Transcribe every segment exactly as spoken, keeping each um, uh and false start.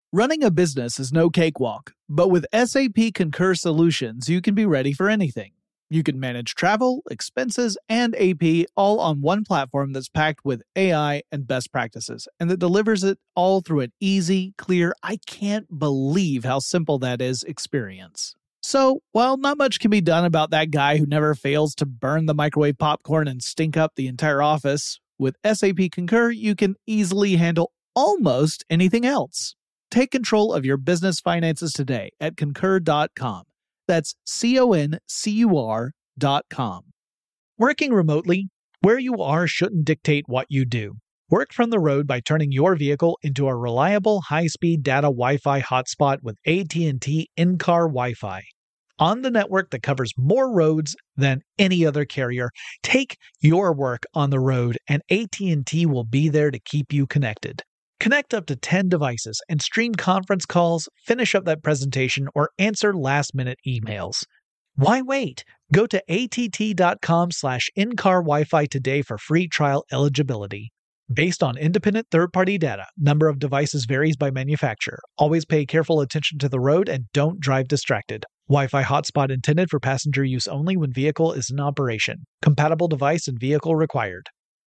Running a business is no cakewalk, but with S A P Concur Solutions, you can be ready for anything. You can manage travel, expenses, and A P all on one platform that's packed with A I and best practices, and that delivers it all through an easy, clear, I can't believe how simple that is experience. So, while not much can be done about that guy who never fails to burn the microwave popcorn and stink up the entire office, with S A P Concur, you can easily handle almost anything else. Take control of your business finances today at concur dot com. That's C O N C U R dot com. Working remotely, where you are shouldn't dictate what you do. Work from the road by turning your vehicle into a reliable high-speed data Wi-Fi hotspot with A T and T in-car Wi-Fi. On the network that covers more roads than any other carrier, take your work on the road and A T and T will be there to keep you connected. Connect up to ten devices and stream conference calls, finish up that presentation, or answer last-minute emails. Why wait? Go to A T T dot com slash in-car Wi-Fi today for free trial eligibility. Based on independent third-party data, number of devices varies by manufacturer. Always pay careful attention to the road and don't drive distracted. Wi-Fi hotspot intended for passenger use only when vehicle is in operation. Compatible device and vehicle required.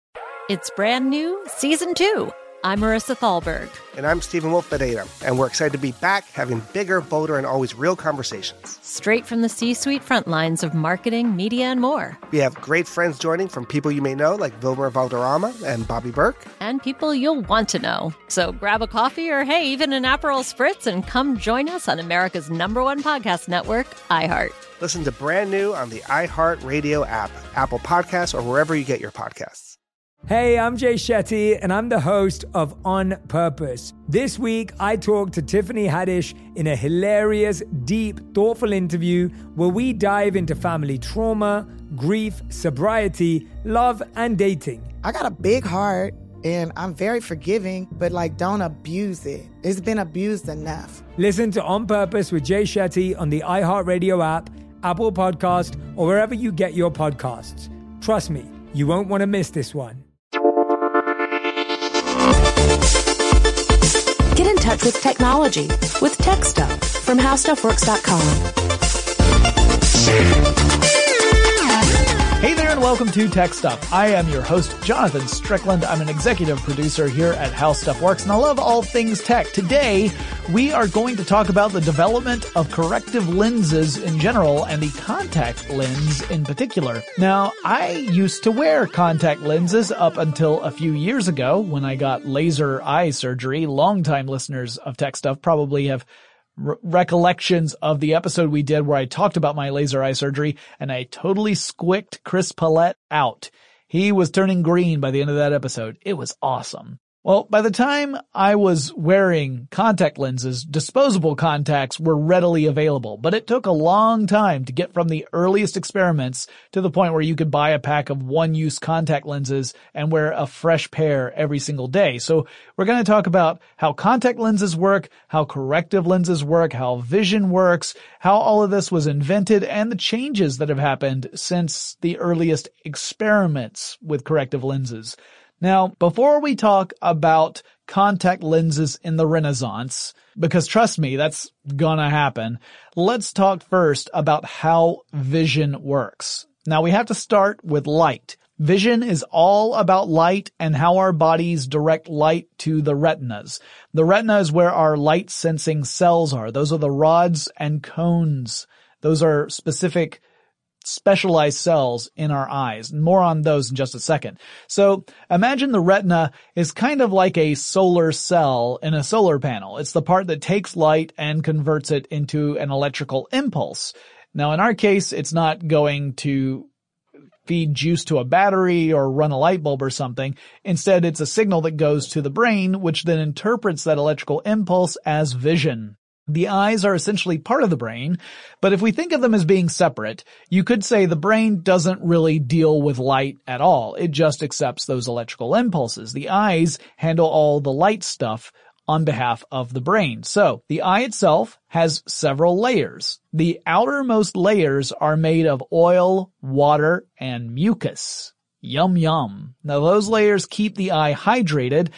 It's brand new, season two. I'm Marissa Thalberg. And I'm Stephen Wolf Pereira, and we're excited to be back having bigger, bolder, and always real conversations. Straight from the C-suite front lines of marketing, media, and more. We have great friends joining from people you may know, like Wilmer Valderrama and Bobby Burke. And people you'll want to know. So grab a coffee or, hey, even an Aperol Spritz and come join us on America's number one podcast network, iHeart. Listen to Brand New on the iHeart Radio app, Apple Podcasts, or wherever you get your podcasts. Hey, I'm Jay Shetty, and I'm the host of On Purpose. This week, I talked to Tiffany Haddish in a hilarious, deep, thoughtful interview where we dive into family trauma, grief, sobriety, love, and dating. I got a big heart, and I'm very forgiving, but, like, don't abuse it. It's been abused enough. Listen to On Purpose with Jay Shetty on the iHeartRadio app, Apple Podcast, or wherever you get your podcasts. Trust me, you won't want to miss this one. Get in touch with technology with Tech Stuff from how stuff works dot com. Hey there and welcome to Tech Stuff. I am your host, Jonathan Strickland. I'm an executive producer here at How Stuff Works, and I love all things tech. Today, we are going to talk about the development of corrective lenses in general and the contact lens in particular. Now, I used to wear contact lenses up until a few years ago when I got laser eye surgery. Longtime listeners of Tech Stuff probably have Re- recollections of the episode we did where I talked about my laser eye surgery, and I totally squicked Chris Paulette out. He was turning green by the end of that episode. It was awesome. Well, by the time I was wearing contact lenses, disposable contacts were readily available, but it took a long time to get from the earliest experiments to the point where you could buy a pack of one-use contact lenses and wear a fresh pair every single day. So we're going to talk about how contact lenses work, how corrective lenses work, how vision works, how all of this was invented, and the changes that have happened since the earliest experiments with corrective lenses. Now, before we talk about contact lenses in the Renaissance, because trust me, that's gonna happen, let's talk first about how vision works. Now, we have to start with light. Vision is all about light and how our bodies direct light to the retinas. The retina is where our light-sensing cells are. Those are the rods and cones. Those are specific specialized cells in our eyes. More on those in just a second. So imagine the retina is kind of like a solar cell in a solar panel. It's the part that takes light and converts it into an electrical impulse. Now, in our case, it's not going to feed juice to a battery or run a light bulb or something. Instead, it's a signal that goes to the brain, which then interprets that electrical impulse as vision. The eyes are essentially part of the brain, but if we think of them as being separate, you could say the brain doesn't really deal with light at all. It just accepts those electrical impulses. The eyes handle all the light stuff on behalf of the brain. So, the eye itself has several layers. The outermost layers are made of oil, water, and mucus. Yum yum. Now those layers keep the eye hydrated,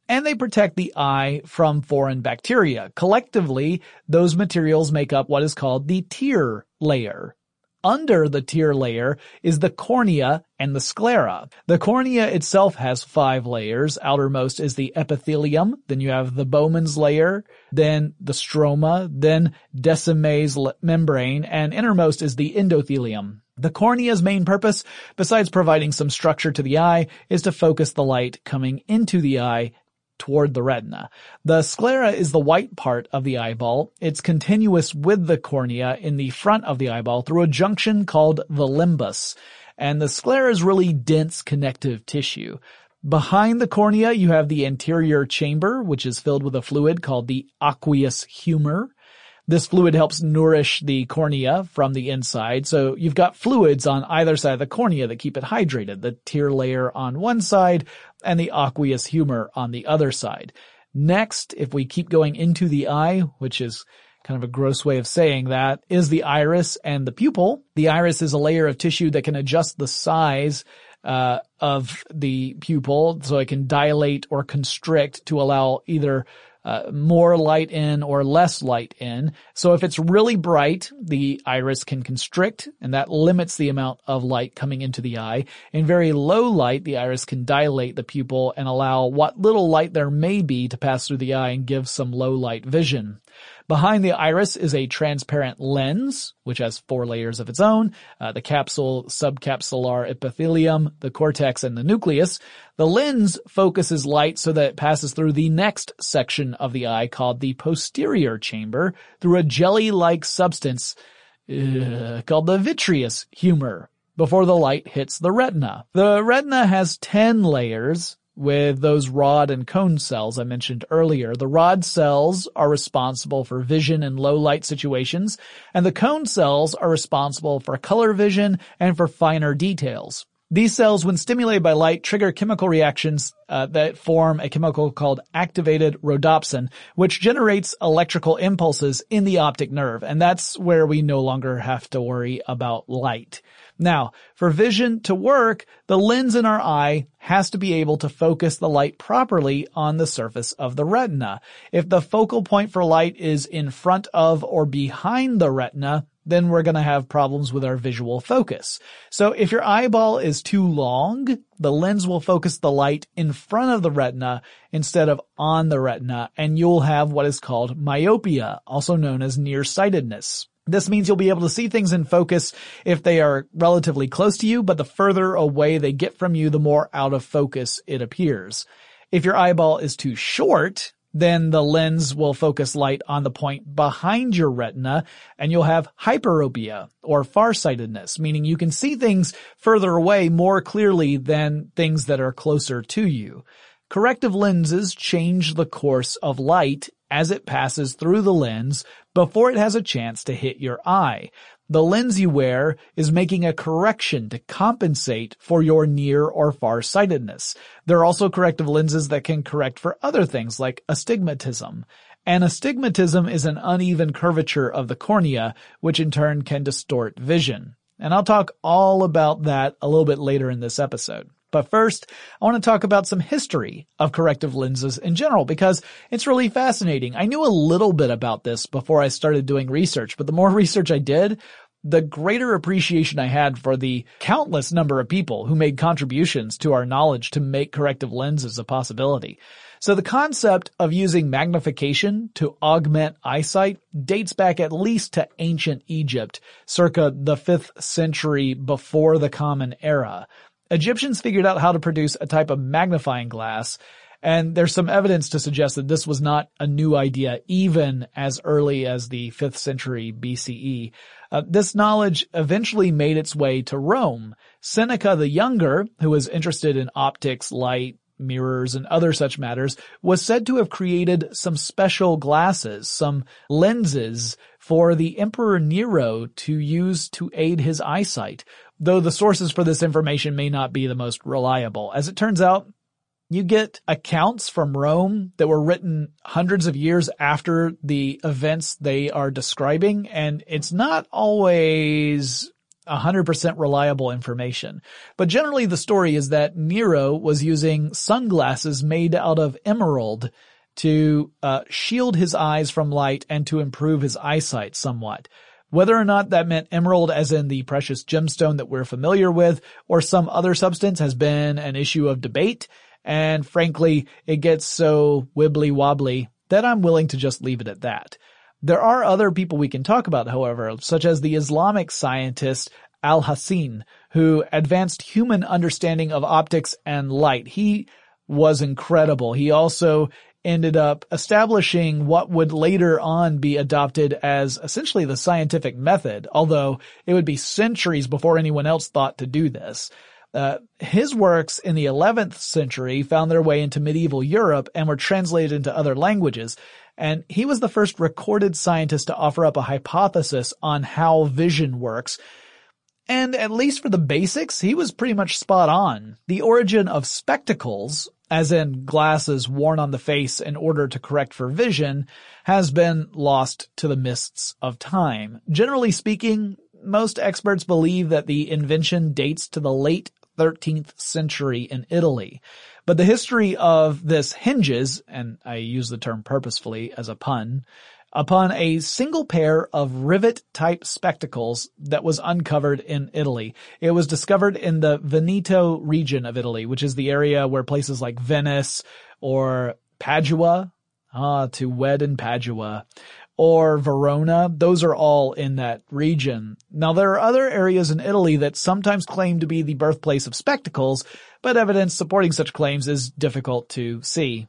and they protect the eye from foreign bacteria. Collectively, those materials make up what is called the tear layer. Under the tear layer is the cornea and the sclera. The cornea itself has five layers. Outermost is the epithelium. Then you have the Bowman's layer, then the stroma, then Descemet's membrane, and innermost is the endothelium. The cornea's main purpose, besides providing some structure to the eye, is to focus the light coming into the eye toward the retina. The sclera is the white part of the eyeball. It's continuous with the cornea in the front of the eyeball through a junction called the limbus. And the sclera is really dense connective tissue. Behind the cornea, you have the anterior chamber, which is filled with a fluid called the aqueous humor. This fluid helps nourish the cornea from the inside. So you've got fluids on either side of the cornea that keep it hydrated. The tear layer on one side and the aqueous humor on the other side. Next, if we keep going into the eye, which is kind of a gross way of saying that, is the iris and the pupil. The iris is a layer of tissue that can adjust the size uh of the pupil so it can dilate or constrict to allow either Uh, more light in or less light in. So if it's really bright, the iris can constrict, and that limits the amount of light coming into the eye. In very low light, the iris can dilate the pupil and allow what little light there may be to pass through the eye and give some low light vision. Behind the iris is a transparent lens, which has four layers of its own, uh, the capsule, subcapsular epithelium, the cortex, and the nucleus. The lens focuses light so that it passes through the next section of the eye called the posterior chamber through a jelly-like substance uh, called the vitreous humor before the light hits the retina. The retina has ten layers, with those rod and cone cells I mentioned earlier. The rod cells are responsible for vision in low light situations, and the cone cells are responsible for color vision and for finer details. These cells, when stimulated by light, trigger chemical reactions uh, that form a chemical called activated rhodopsin, which generates electrical impulses in the optic nerve, and that's where we no longer have to worry about light. Now, for vision to work, the lens in our eye has to be able to focus the light properly on the surface of the retina. If the focal point for light is in front of or behind the retina, then we're going to have problems with our visual focus. So if your eyeball is too long, the lens will focus the light in front of the retina instead of on the retina, and you'll have what is called myopia, also known as nearsightedness. This means you'll be able to see things in focus if they are relatively close to you, but the further away they get from you, the more out of focus it appears. If your eyeball is too short, then the lens will focus light on the point behind your retina, and you'll have hyperopia, or farsightedness, meaning you can see things further away more clearly than things that are closer to you. Corrective lenses change the course of light as it passes through the lens before it has a chance to hit your eye. The lens you wear is making a correction to compensate for your near or far-sightedness. There are also corrective lenses that can correct for other things like astigmatism. And astigmatism is an uneven curvature of the cornea, which in turn can distort vision. And I'll talk all about that a little bit later in this episode. But first, I want to talk about some history of corrective lenses in general, because it's really fascinating. I knew a little bit about this before I started doing research, but the more research I did, the greater appreciation I had for the countless number of people who made contributions to our knowledge to make corrective lenses a possibility. So the concept of using magnification to augment eyesight dates back at least to ancient Egypt, circa the fifth century before the Common Era. Egyptians figured out how to produce a type of magnifying glass, and there's some evidence to suggest that this was not a new idea even as early as the fifth century B C E. Uh, this knowledge eventually made its way to Rome. Seneca the Younger, who was interested in optics, light, mirrors, and other such matters, was said to have created some special glasses, some lenses, for the Emperor Nero to use to aid his eyesight, though the sources for this information may not be the most reliable. As it turns out, you get accounts from Rome that were written hundreds of years after the events they are describing, and it's not always one hundred percent reliable information. But generally the story is that Nero was using sunglasses made out of emerald to uh, shield his eyes from light and to improve his eyesight somewhat. Whether or not that meant emerald as in the precious gemstone that we're familiar with or some other substance has been an issue of debate. And frankly, it gets so wibbly wobbly that I'm willing to just leave it at that. There are other people we can talk about, however, such as the Islamic scientist Al-Hassen, who advanced human understanding of optics and light. He was incredible. He also ended up establishing what would later on be adopted as essentially the scientific method, although it would be centuries before anyone else thought to do this. Uh, his works in the eleventh century found their way into medieval Europe and were translated into other languages. And he was the first recorded scientist to offer up a hypothesis on how vision works. And at least for the basics, he was pretty much spot on. The origin of spectacles, as in glasses worn on the face in order to correct for vision, has been lost to the mists of time. Generally speaking, most experts believe that the invention dates to the late thirteenth century in Italy. But the history of this hinges, and I use the term purposefully as a pun, upon a single pair of rivet-type spectacles that was uncovered in Italy. It was discovered in the Veneto region of Italy, which is the area where places like Venice or Padua, ah, to wed in Padua, or Verona, those are all in that region. Now, there are other areas in Italy that sometimes claim to be the birthplace of spectacles, but evidence supporting such claims is difficult to see.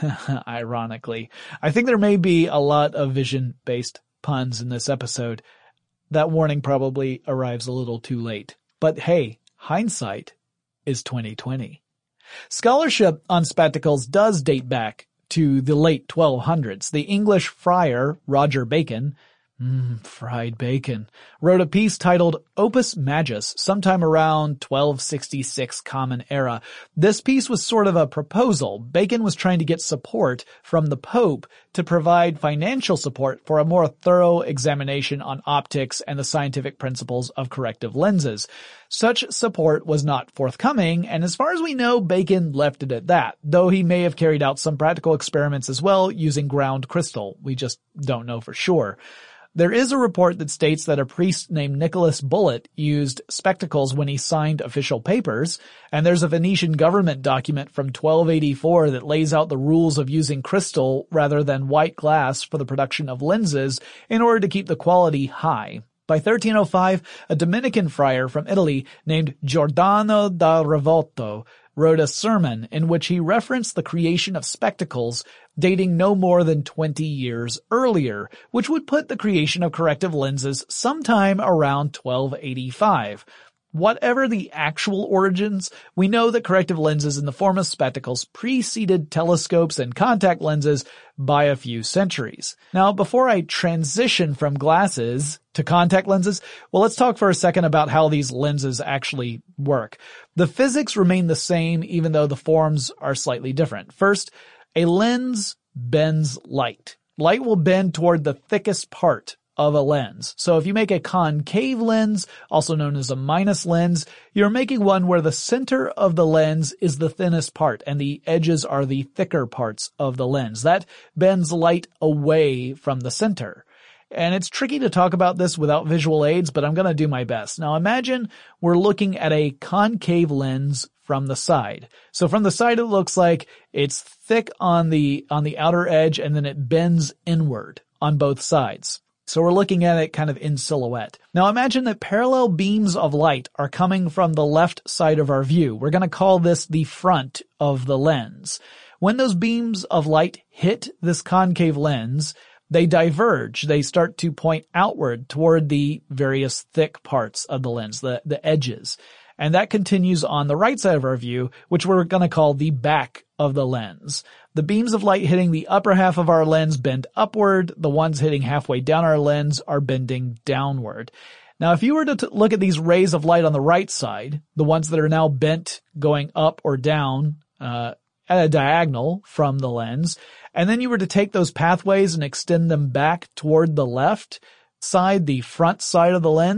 Ironically. I think there may be a lot of vision-based puns in this episode. That warning probably arrives a little too late. But hey, hindsight is twenty twenty. Scholarship on spectacles does date back to the late twelve hundreds. The English friar Roger Bacon, mmm, fried bacon, wrote a piece titled Opus Majus sometime around twelve sixty-six Common Era. This piece was sort of a proposal. Bacon was trying to get support from the Pope to provide financial support for a more thorough examination on optics and the scientific principles of corrective lenses. Such support was not forthcoming, and as far as we know, Bacon left it at that, though he may have carried out some practical experiments as well using ground crystal. We just don't know for sure. There is a report that states that a priest named Nicholas Bullitt used spectacles when he signed official papers, and there's a Venetian government document from twelve eighty-four that lays out the rules of using crystal rather than white glass for the production of lenses in order to keep the quality high. By thirteen oh five, a Dominican friar from Italy named Giordano da Revolto wrote a sermon in which he referenced the creation of spectacles dating no more than twenty years earlier, which would put the creation of corrective lenses sometime around twelve eighty-five. Whatever the actual origins, we know that corrective lenses in the form of spectacles preceded telescopes and contact lenses by a few centuries. Now, before I transition from glasses to contact lenses, well, let's talk for a second about how these lenses actually work. The physics remain the same even though the forms are slightly different. First, a lens bends light. Light will bend toward the thickest part of a lens. So if you make a concave lens, also known as a minus lens, you're making one where the center of the lens is the thinnest part and the edges are the thicker parts of the lens. That bends light away from the center. And it's tricky to talk about this without visual aids, but I'm going to do my best. Now imagine we're looking at a concave lens from the side. So from the side it looks like it's thick on the on the outer edge and then it bends inward on both sides. So we're looking at it kind of in silhouette. Now imagine that parallel beams of light are coming from the left side of our view. We're going to call this the front of the lens. When those beams of light hit this concave lens, they diverge. They start to point outward toward the various thick parts of the lens, the, the edges. And that continues on the right side of our view, which we're going to call the back of the lens. The beams of light hitting the upper half of our lens bend upward. The ones hitting halfway down our lens are bending downward. Now, if you were to t- look at these rays of light on the right side, the ones that are now bent going up or down uh, at a diagonal from the lens, and then you were to take those pathways and extend them back toward the left side, the front side of the lens,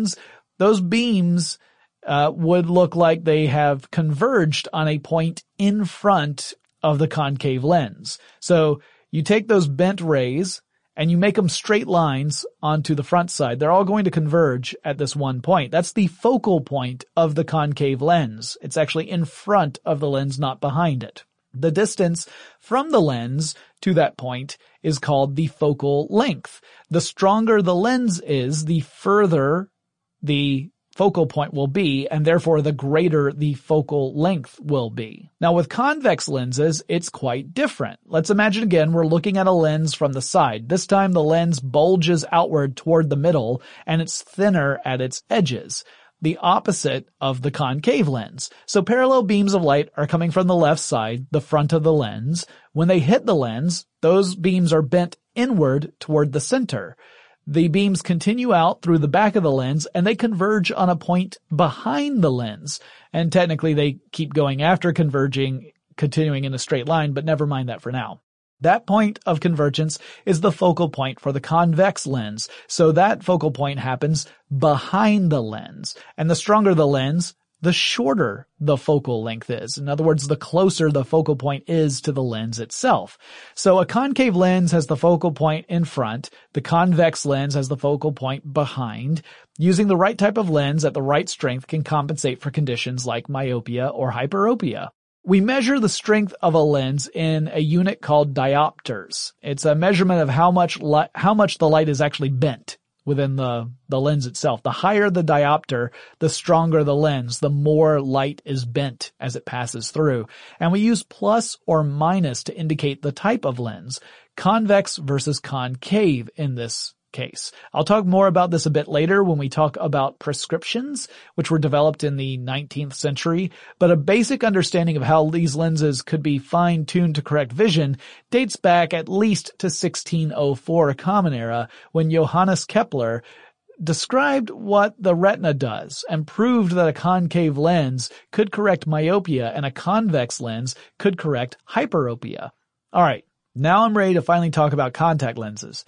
those beams uh, would look like they have converged on a point in front of the concave lens. So you take those bent rays and you make them straight lines onto the front side. They're all going to converge at this one point. That's the focal point of the concave lens. It's actually in front of the lens, not behind it. The distance from the lens to that point is called the focal length. The stronger the lens is, the further the focal point will be, and therefore the greater the focal length will be. Now with convex lenses, it's quite different. Let's imagine again we're looking at a lens from the side. This time the lens bulges outward toward the middle, and it's thinner at its edges. The opposite of the concave lens. So parallel beams of light are coming from the left side, the front of the lens. When they hit the lens, those beams are bent inward toward the center. The beams continue out through the back of the lens, and they converge on a point behind the lens. And technically they keep going after converging, continuing in a straight line, but never mind that for now. That point of convergence is the focal point for the convex lens. So that focal point happens behind the lens. And the stronger the lens, the shorter the focal length is. In other words, the closer the focal point is to the lens itself. So a concave lens has the focal point in front. The convex lens has the focal point behind. Using the right type of lens at the right strength can compensate for conditions like myopia or hyperopia. We measure the strength of a lens in a unit called diopters. It's a measurement of how much light, how much the light is actually bent within the, the lens itself. The higher the diopter, the stronger the lens, the more light is bent as it passes through. And we use plus or minus to indicate the type of lens, convex versus concave in this case. I'll talk more about this a bit later when we talk about prescriptions, which were developed in the nineteenth century, but a basic understanding of how these lenses could be fine-tuned to correct vision dates back at least to sixteen oh four Common Era, when Johannes Kepler described what the retina does and proved that a concave lens could correct myopia and a convex lens could correct hyperopia. All right, now I'm ready to finally talk about contact lenses.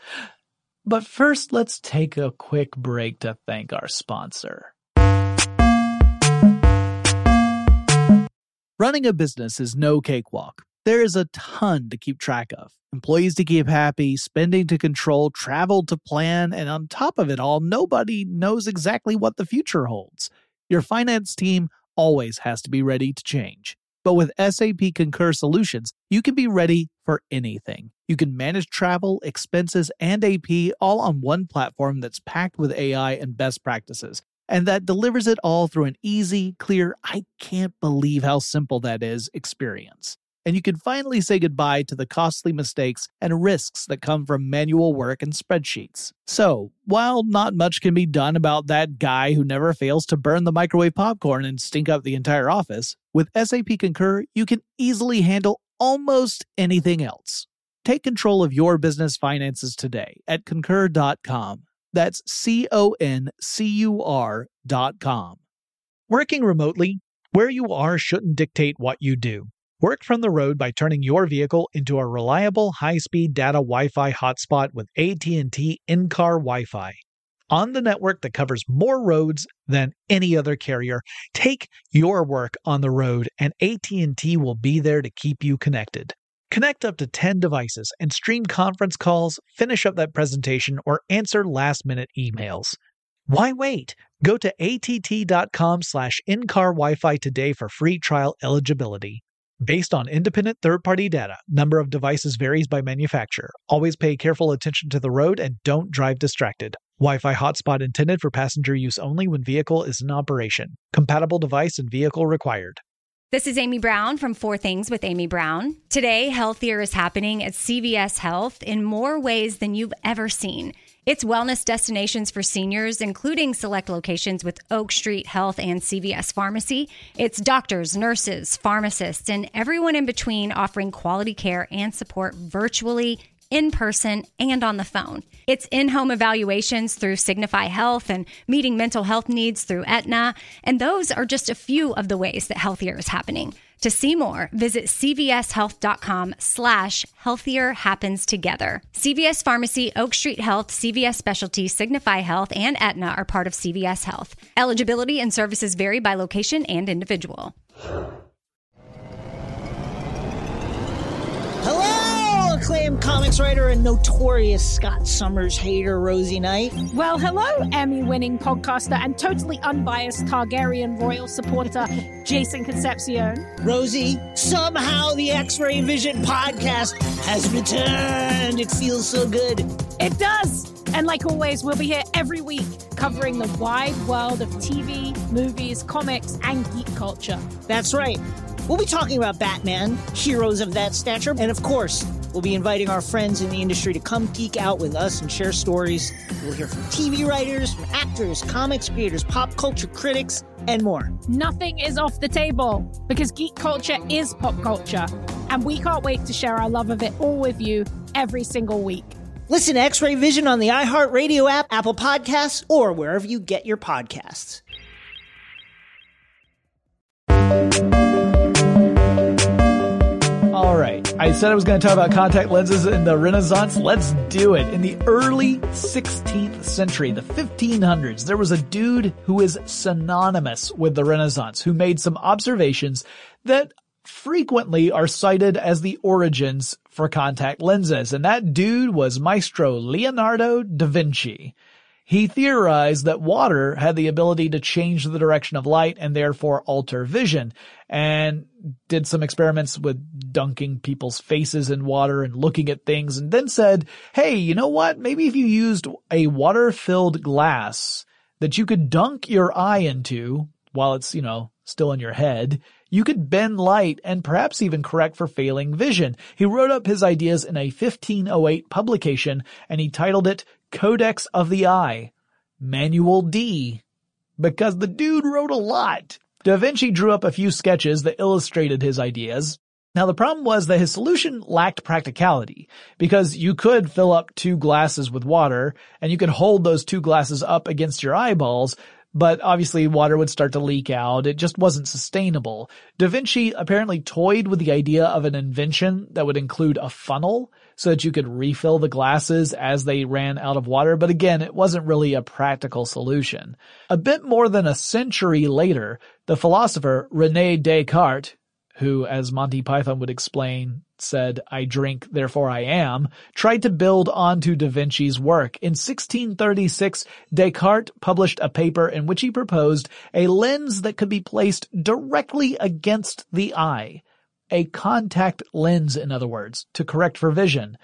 But first, let's take a quick break to thank our sponsor. Running a business is no cakewalk. There is a ton to keep track of. Employees to keep happy, spending to control, travel to plan, and on top of it all, nobody knows exactly what the future holds. Your finance team always has to be ready to change. But with S A P Concur Solutions, you can be ready for anything. You can manage travel, expenses, and A P all on one platform that's packed with A I and best practices, and that delivers it all through an easy, clear, I can't believe how simple that is experience. And you can finally say goodbye to the costly mistakes and risks that come from manual work and spreadsheets. So, while not much can be done about that guy who never fails to burn the microwave popcorn and stink up the entire office, with S A P Concur, you can easily handle almost anything else. Take control of your business finances today at concur dot com. That's C O N C U R dot com. Working remotely, where you are shouldn't dictate what you do. Work from the road by turning your vehicle into a reliable high-speed data Wi-Fi hotspot with A T and T in-car Wi-Fi. On the network that covers more roads than any other carrier, take your work on the road and A T and T will be there to keep you connected. Connect up to ten devices and stream conference calls, finish up that presentation, or answer last-minute emails. Why wait? Go to A T T dot com slash in-car Wi-Fi today for free trial eligibility. Based on independent third-party data, number of devices varies by manufacturer. Always pay careful attention to the road and don't drive distracted. Wi-Fi hotspot intended for passenger use only when vehicle is in operation. Compatible device and vehicle required. This is Amy Brown from Four Things with Amy Brown. Today, healthier is happening at C V S Health in more ways than you've ever seen. It's wellness destinations for seniors, including select locations with Oak Street Health and C V S Pharmacy. It's doctors, nurses, pharmacists, and everyone in between offering quality care and support virtually in person and on the phone. It's in-home evaluations through Signify Health and meeting mental health needs through Aetna. And those are just a few of the ways that Healthier is happening. To see more, visit cvshealth.com slash healthier happens together. C V S Pharmacy, Oak Street Health, C V S Specialty, Signify Health, and Aetna are part of C V S Health. Eligibility and services vary by location and individual. Hello, acclaimed comics writer and notorious Scott Summers hater, Rosie Knight. Well, hello, Emmy-winning podcaster and totally unbiased Targaryen royal supporter, Jason Concepcion. Rosie, somehow the X-Ray Vision podcast has returned. It feels so good. It does. And like always, we'll be here every week covering the wide world of T V, movies, comics, and geek culture. That's right. We'll be talking about Batman, heroes of that stature, and of course, we'll be inviting our friends in the industry to come geek out with us and share stories. We'll hear from T V writers, from actors, comics creators, pop culture critics, and more. Nothing is off the table because geek culture is pop culture, and we can't wait to share our love of it all with you every single week. Listen to X-Ray Vision on the iHeartRadio app, Apple Podcasts, or wherever you get your podcasts. All right. I said I was going to talk about contact lenses in the Renaissance. Let's do it. In the early sixteenth century, the fifteen hundreds, there was a dude who is synonymous with the Renaissance, who made some observations that frequently are cited as the origins for contact lenses. And that dude was Maestro Leonardo da Vinci. He theorized that water had the ability to change the direction of light and therefore alter vision, and did some experiments with dunking people's faces in water and looking at things, and then said, hey, you know what? Maybe if you used a water-filled glass that you could dunk your eye into while it's, you know, still in your head, you could bend light and perhaps even correct for failing vision. He wrote up his ideas in a fifteen oh eight publication, and he titled it Codex of the Eye, Manual D, because the dude wrote a lot. Da Vinci drew up a few sketches that illustrated his ideas. Now the problem was that his solution lacked practicality, because you could fill up two glasses with water, and you could hold those two glasses up against your eyeballs, but obviously water would start to leak out. It just wasn't sustainable. Da Vinci apparently toyed with the idea of an invention that would include a funnel so that you could refill the glasses as they ran out of water. But again, it wasn't really a practical solution. A bit more than a century later, the philosopher René Descartes, who, as Monty Python would explain, said, I drink, therefore I am, tried to build onto Da Vinci's work. In sixteen thirty-six, Descartes published a paper in which he proposed a lens that could be placed directly against the eye. A contact lens, in other words, to correct for vision.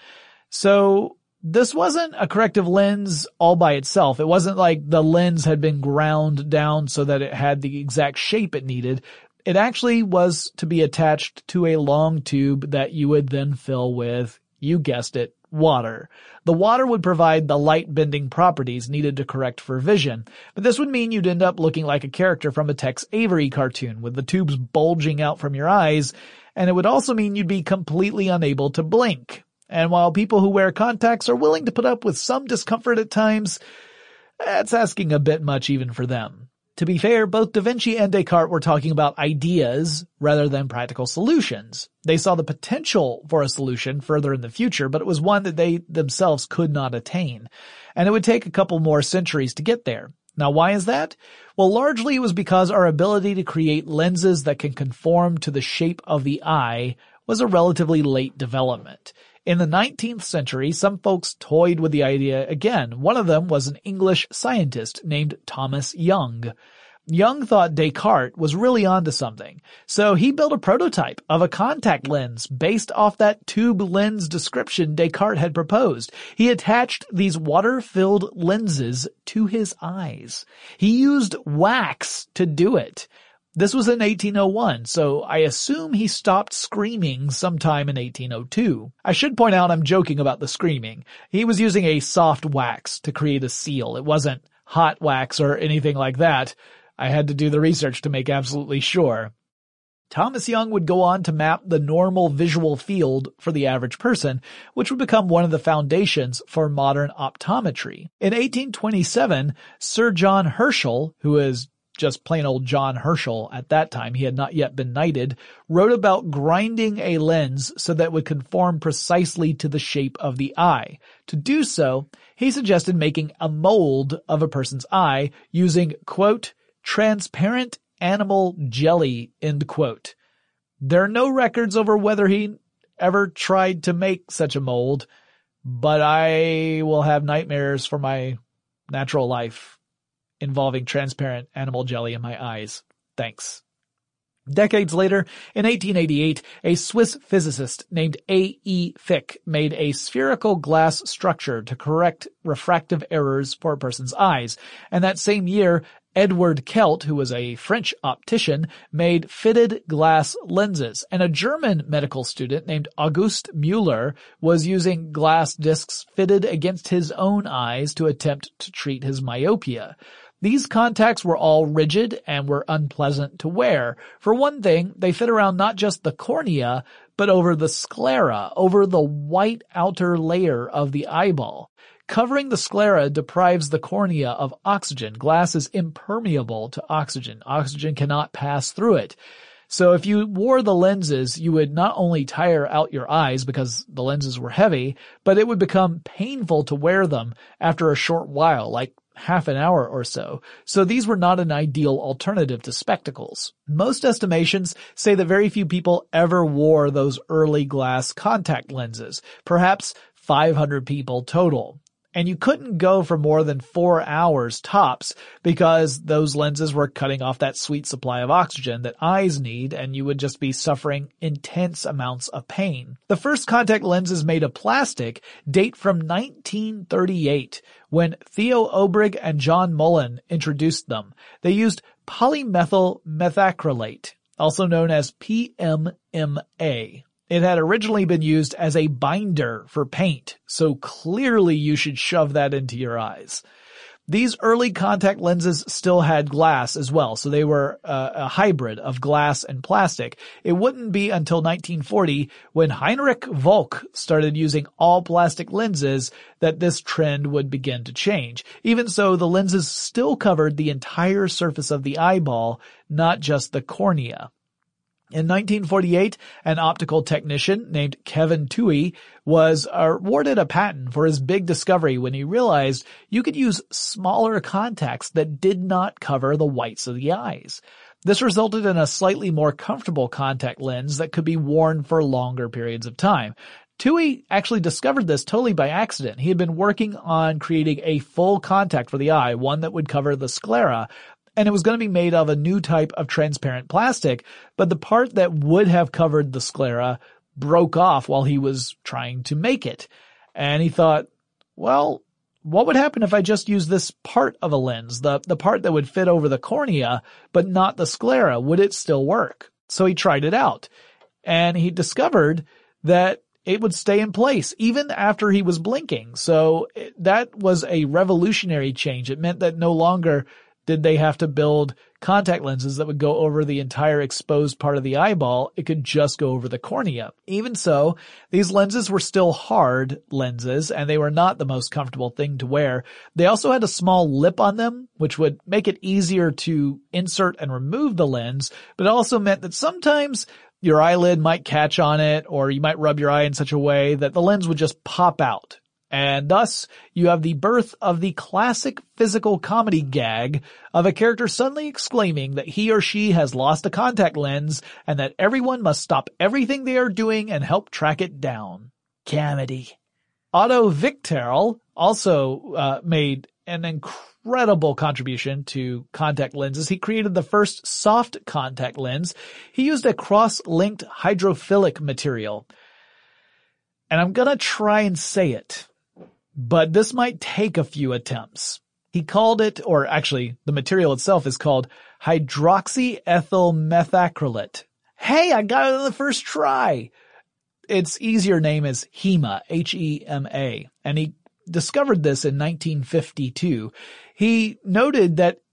So this wasn't a corrective lens all by itself. It wasn't like the lens had been ground down so that it had the exact shape it needed. It actually was to be attached to a long tube that you would then fill with, you guessed it, water. The water would provide the light-bending properties needed to correct for vision, but this would mean you'd end up looking like a character from a Tex Avery cartoon with the tubes bulging out from your eyes, and it would also mean you'd be completely unable to blink. And while people who wear contacts are willing to put up with some discomfort at times, that's asking a bit much even for them. To be fair, both Da Vinci and Descartes were talking about ideas rather than practical solutions. They saw the potential for a solution further in the future, but it was one that they themselves could not attain. And it would take a couple more centuries to get there. Now, why is that? Well, largely it was because our ability to create lenses that can conform to the shape of the eye was a relatively late development. In the nineteenth century, some folks toyed with the idea again. One of them was an English scientist named Thomas Young. Young thought Descartes was really onto something, so he built a prototype of a contact lens based off that tube lens description Descartes had proposed. He attached these water-filled lenses to his eyes. He used wax to do it. This was in eighteen oh one, so I assume he stopped screaming sometime in eighteen oh two. I should point out I'm joking about the screaming. He was using a soft wax to create a seal. It wasn't hot wax or anything like that. I had to do the research to make absolutely sure. Thomas Young would go on to map the normal visual field for the average person, which would become one of the foundations for modern optometry. In eighteen twenty-seven, Sir John Herschel, who is just plain old John Herschel at that time, he had not yet been knighted, wrote about grinding a lens so that it would conform precisely to the shape of the eye. To do so, he suggested making a mold of a person's eye using, quote, transparent animal jelly, end quote. There are no records over whether he ever tried to make such a mold, but I will have nightmares for my natural life involving transparent animal jelly in my eyes. Thanks. Decades later, in eighteen eighty-eight, a Swiss physicist named A E Fick made a spherical glass structure to correct refractive errors for a person's eyes. And that same year, Edward Kelt, who was a French optician, made fitted glass lenses. And a German medical student named August Müller was using glass discs fitted against his own eyes to attempt to treat his myopia. These contacts were all rigid and were unpleasant to wear. For one thing, they fit around not just the cornea, but over the sclera, over the white outer layer of the eyeball. Covering the sclera deprives the cornea of oxygen. Glass is impermeable to oxygen. Oxygen cannot pass through it. So if you wore the lenses, you would not only tire out your eyes because the lenses were heavy, but it would become painful to wear them after a short while, like half an hour or so. So these were not an ideal alternative to spectacles. Most estimations say that very few people ever wore those early glass contact lenses, perhaps five hundred people total. And you couldn't go for more than four hours tops because those lenses were cutting off that sweet supply of oxygen that eyes need, and you would just be suffering intense amounts of pain. The first contact lenses made of plastic date from nineteen thirty-eight, when Theo Obrig and John Mullen introduced them. They used polymethyl methacrylate, also known as P M M A. It had originally been used as a binder for paint, so clearly you should shove that into your eyes. These early contact lenses still had glass as well, so they were uh, a hybrid of glass and plastic. It wouldn't be until nineteen forty, when Heinrich Volk started using all plastic lenses, that this trend would begin to change. Even so, the lenses still covered the entire surface of the eyeball, not just the cornea. In nineteen forty-eight, an optical technician named Kevin Toohey was awarded a patent for his big discovery when he realized you could use smaller contacts that did not cover the whites of the eyes. This resulted in a slightly more comfortable contact lens that could be worn for longer periods of time. Toohey actually discovered this totally by accident. He had been working on creating a full contact for the eye, one that would cover the sclera, and it was going to be made of a new type of transparent plastic, but the part that would have covered the sclera broke off while he was trying to make it. And he thought, well, what would happen if I just used this part of a lens, the, the part that would fit over the cornea, but not the sclera? Would it still work? So he tried it out, and he discovered that it would stay in place even after he was blinking. So it, that was a revolutionary change. It meant that no longer did they have to build contact lenses that would go over the entire exposed part of the eyeball. It could just go over the cornea. Even so, these lenses were still hard lenses, and they were not the most comfortable thing to wear. They also had a small lip on them, which would make it easier to insert and remove the lens, but it also meant that sometimes your eyelid might catch on it, or you might rub your eye in such a way that the lens would just pop out. And thus, you have the birth of the classic physical comedy gag of a character suddenly exclaiming that he or she has lost a contact lens and that everyone must stop everything they are doing and help track it down. Comedy. Otto Victerl also uh, made an incredible contribution to contact lenses. He created the first soft contact lens. He used a cross-linked hydrophilic material. And I'm gonna try and say it, but this might take a few attempts. He called it, or actually the material itself is called hydroxyethyl methacrylate. Hey, I got it on the first try. Its easier name is HEMA, H E M A, and he discovered this in nineteen fifty-two. He noted that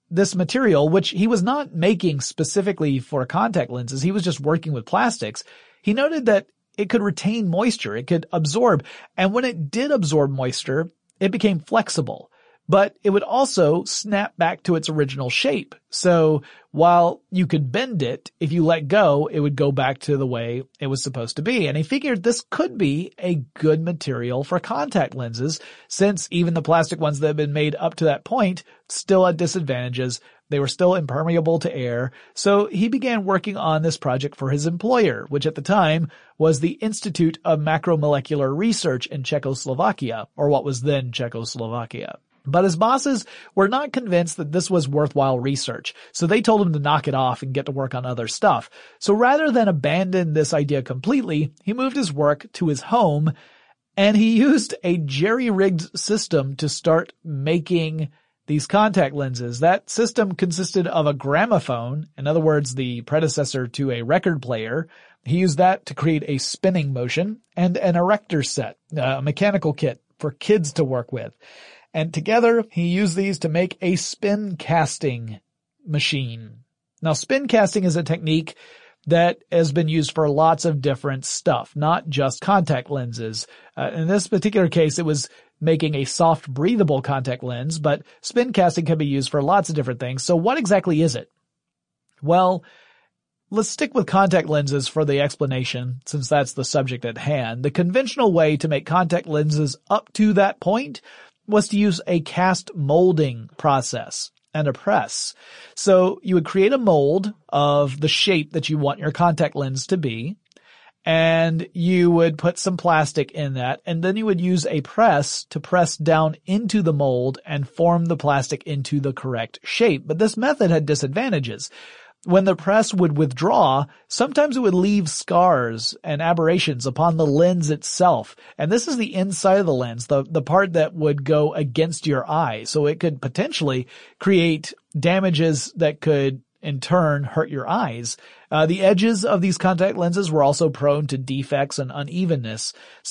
this material, which he was not making specifically for contact lenses, he was just working with plastics, he noted that it could retain moisture, it could absorb, and when it did absorb moisture, it became flexible. But it would also snap back to its original shape. So while you could bend it, if you let go, it would go back to the way it was supposed to be. And he figured this could be a good material for contact lenses, since even the plastic ones that had been made up to that point still had disadvantages. They were still impermeable to air. So he began working on this project for his employer, which at the time was the Institute of Macromolecular Research in Czechoslovakia, or what was then Czechoslovakia. But his bosses were not convinced that this was worthwhile research, so they told him to knock it off and get to work on other stuff. So rather than abandon this idea completely, he moved his work to his home, and he used a jerry-rigged system to start making these contact lenses. That system consisted of a gramophone, in other words, the predecessor to a record player. He used that to create a spinning motion, and an erector set, a mechanical kit for kids to work with. And together, he used these to make a spin casting machine. Now, spin casting is a technique that has been used for lots of different stuff, not just contact lenses. Uh, in this particular case, it was making a soft, breathable contact lens, but spin casting can be used for lots of different things. So what exactly is it? Well, let's stick with contact lenses for the explanation, since that's the subject at hand. The conventional way to make contact lenses up to that point was to use a cast molding process and a press. So you would create a mold of the shape that you want your contact lens to be, and you would put some plastic in that, and then you would use a press to press down into the mold and form the plastic into the correct shape. But this method had disadvantages. When the press would withdraw, sometimes it would leave scars and aberrations upon the lens itself. And this is the inside of the lens, the, the part that would go against your eye. So it could potentially create damages that could in turn hurt your eyes. Uh, the edges of these contact lenses were also prone to defects and unevenness.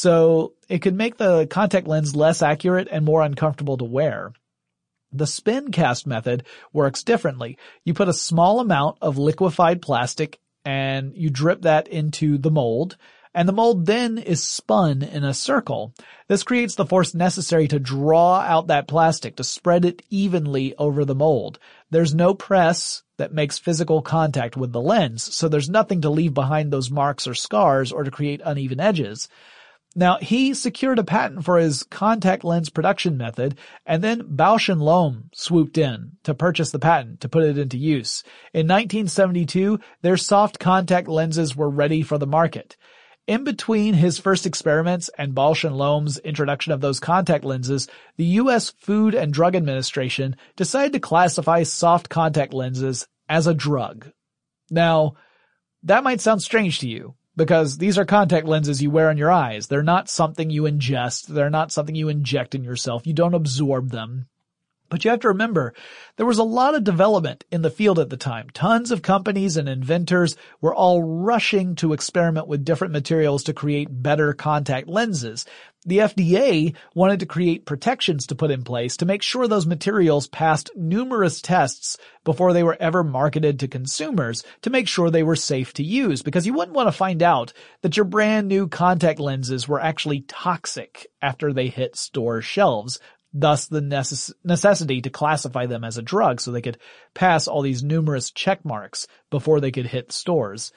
So it could make the contact lens less accurate and more uncomfortable to wear. The spin cast method works differently. You put a small amount of liquefied plastic and you drip that into the mold, and the mold then is spun in a circle. This creates the force necessary to draw out that plastic, to spread it evenly over the mold. There's no press that makes physical contact with the lens, so there's nothing to leave behind those marks or scars or to create uneven edges. Now, he secured a patent for his contact lens production method, and then Bausch and Lomb swooped in to purchase the patent to put it into use. In nineteen seventy-two, their soft contact lenses were ready for the market. In between his first experiments and Bausch and Lomb's introduction of those contact lenses, the U S Food and Drug Administration decided to classify soft contact lenses as a drug. Now, that might sound strange to you, because these are contact lenses you wear on your eyes. They're not something you ingest. They're not something you inject in yourself. You don't absorb them. But you have to remember, there was a lot of development in the field at the time. Tons of companies and inventors were all rushing to experiment with different materials to create better contact lenses. The F D A wanted to create protections to put in place to make sure those materials passed numerous tests before they were ever marketed to consumers, to make sure they were safe to use, because you wouldn't want to find out that your brand new contact lenses were actually toxic after they hit store shelves. Thus the necess- necessity to classify them as a drug so they could pass all these numerous check marks before they could hit stores.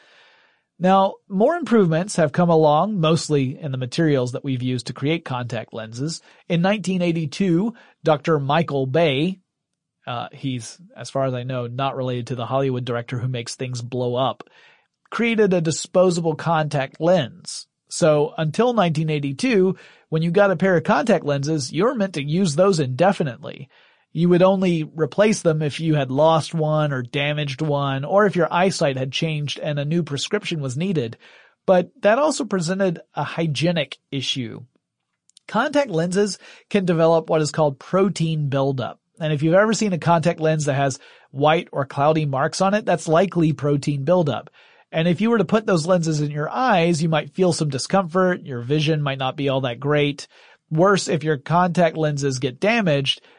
Now, more improvements have come along, mostly in the materials that we've used to create contact lenses. In nineteen eighty-two, Doctor Michael Bay, uh, he's, as far as I know, not related to the Hollywood director who makes things blow up, created a disposable contact lens. So until nineteen eighty-two, when you got a pair of contact lenses, you were meant to use those indefinitely. You would only replace them if you had lost one or damaged one, or if your eyesight had changed and a new prescription was needed. But that also presented a hygienic issue. Contact lenses can develop what is called protein buildup. And if you've ever seen a contact lens that has white or cloudy marks on it, that's likely protein buildup. And if you were to put those lenses in your eyes, you might feel some discomfort. Your vision might not be all that great. Worse, if your contact lenses get damaged,